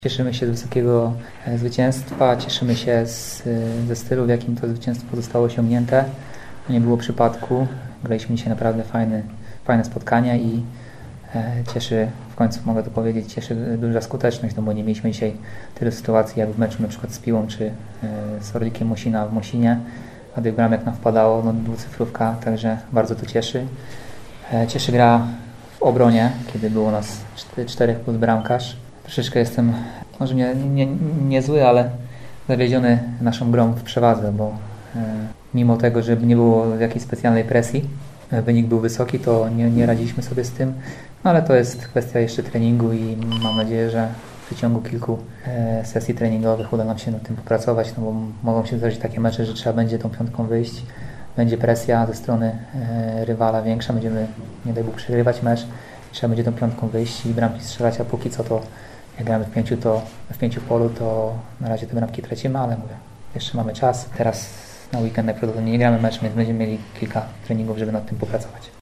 Cieszymy się z wysokiego zwycięstwa, cieszymy się ze stylu, w jakim to zwycięstwo zostało osiągnięte. Nie było przypadku. Graliśmy dzisiaj naprawdę fajne spotkania i cieszy, w końcu mogę to powiedzieć, cieszy duża skuteczność, no bo nie mieliśmy dzisiaj tyle sytuacji jak w meczu na przykład z Piłą czy z Orlikiem Mosina w Mosinie, a tych bramek nam wpadało, no dwucyfrówka, także bardzo to cieszy. Cieszy gra w obronie, kiedy było nas 4 plus bramkarz. Troszeczkę jestem, może nie zły, ale zawiedziony naszą grą w przewadze, bo mimo tego, że nie było jakiejś specjalnej presji, wynik był wysoki, to nie radziliśmy sobie z tym, no ale to jest kwestia jeszcze treningu i mam nadzieję, że w przeciągu kilku sesji treningowych uda nam się nad tym popracować, no bo mogą się zdarzyć takie mecze, że trzeba będzie tą piątką wyjść, będzie presja ze strony rywala większa, będziemy, nie daj Bóg, przegrywać mecz, trzeba będzie tą piątką wyjść i bramki strzelać, a póki co to jak gramy w pięciu w polu, to na razie te bramki tracimy, ale mówię, jeszcze mamy czas. Teraz na weekend najprawdopodobniej nie gramy mecz, więc będziemy mieli kilka treningów, żeby nad tym popracować.